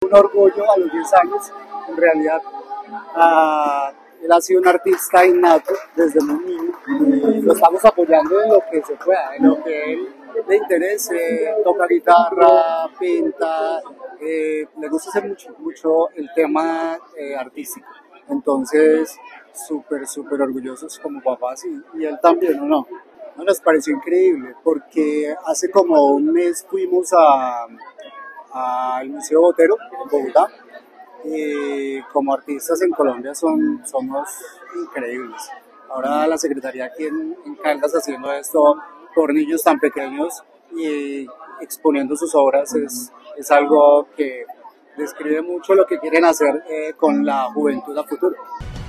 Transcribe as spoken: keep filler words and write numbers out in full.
un orgullo a los diez años, en realidad. Uh, él ha sido un artista innato desde muy niño y lo estamos apoyando en lo que se pueda, en lo que él le interese, toca guitarra, pinta, eh, le gusta hacer mucho, mucho el tema eh, artístico. Entonces, súper, súper orgullosos como papás y, y él también, ¿o no? No, nos pareció increíble porque hace como un mes fuimos al Museo Botero en Bogotá y como artistas en Colombia son, somos increíbles. Ahora la Secretaría aquí en, en Caldas haciendo esto por niños tan pequeños y exponiendo sus obras es, es algo que describe mucho lo que quieren hacer eh, con la juventud a futuro.